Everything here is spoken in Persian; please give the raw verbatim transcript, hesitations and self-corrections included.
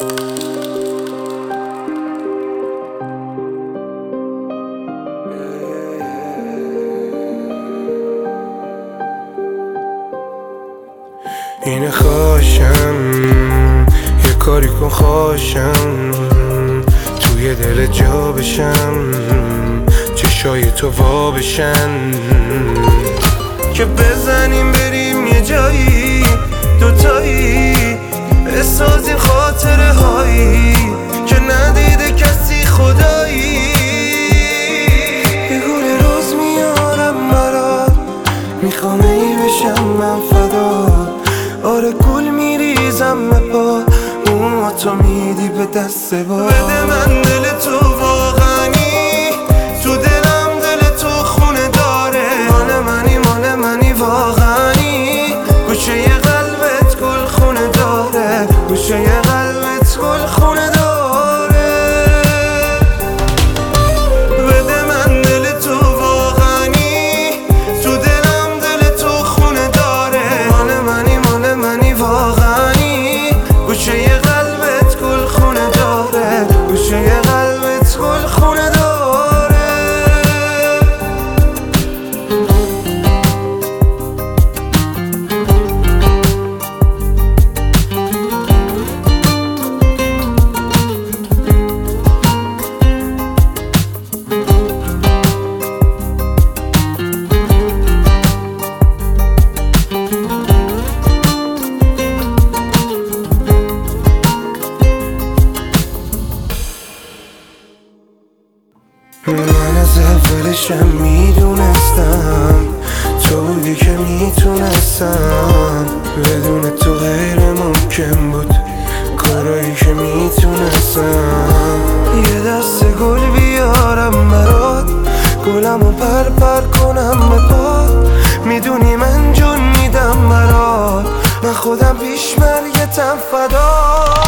اینه خواشم یه کاری کن خواشم توی دل جا بشم چشای تو وا بشن که بزنیم بریم یه جایی دوتایی بسازیم خاطره هایی که ندیده کسی خدایی یه گل روز میارم برات میخوام ای بشم من فدا آره گل میریزم به پا موها تو میدی به دست با بده من دل تو واقعی تو دلم دل تو خونه داره مال منی مال منی واقعی گوشه ی قلبت گل خونه داره گوشه ی قلبت گل خونه داره بده من دل تو واقعی تو دلم دل تو خونه داره مال منی مال منی واقعی گوشه ی قلبت گل خونه داره گوشه ی قلبت گل خونه داره من از اولشم میدونستم تو بودی که میتونستم بدون تو غیر ممکن بود کارایی که میتونستم یه دست گل بیارم برات گلمو پر پر کنم به پات میدونی من جون میدم برات من خودم پیش مرگتم فدا